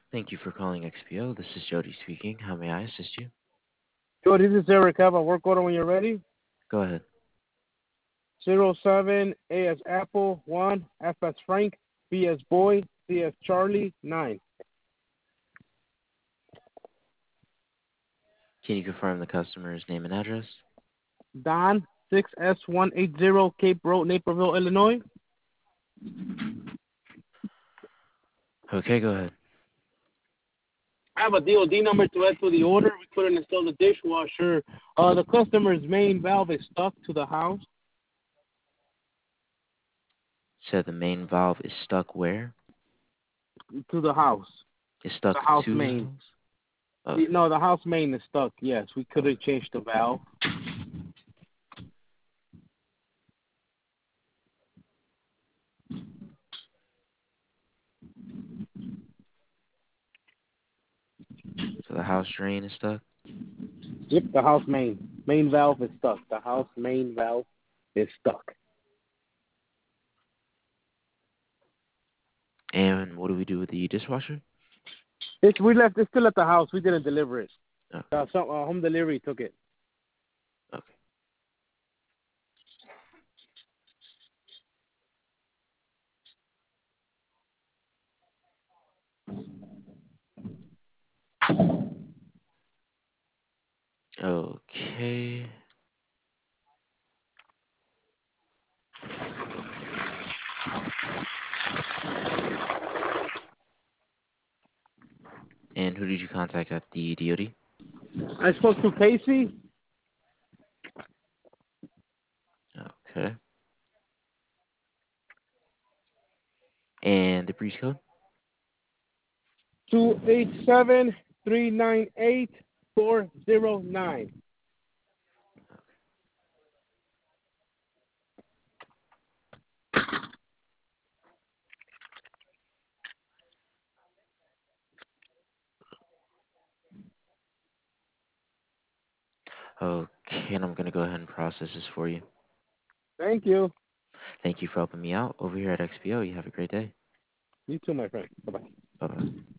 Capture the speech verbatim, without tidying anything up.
Thank you for calling X P O. This is Jody speaking. How may I assist you? Yo, this is Eric. Have a work order when you're ready. Go ahead. Zero seven A as Apple, one F as Frank, B as Boy, C as Charlie, nine. Can you confirm the customer's name and address? Don, six S one eight zero Cape Road, Naperville, Illinois. Okay, go ahead. I have a D O D number to add to the order. We couldn't install the dishwasher. Uh, the customer's main valve is stuck to the house. Said the main valve is stuck where? To the house. Is stuck The house to the main. house? Okay. The- No, the house main is stuck. Yes, we couldn't change the valve. So the house drain is stuck? Yep, the house main. Main valve is stuck. The house main valve is stuck. And what do we do with the dishwasher? It's we left. It's still at the house. We didn't deliver it. Oh, Uh, some uh, home delivery took it. okay. Okay. And who did you contact at the D O D? I spoke to Casey. Okay. And the breach code? Two eight seven three nine eight four zero nine. Okay, and I'm going to go ahead and process this for you. Thank you. Thank you for helping me out over here at X P O. You have a great day. You too, my friend. Bye bye. Bye-bye.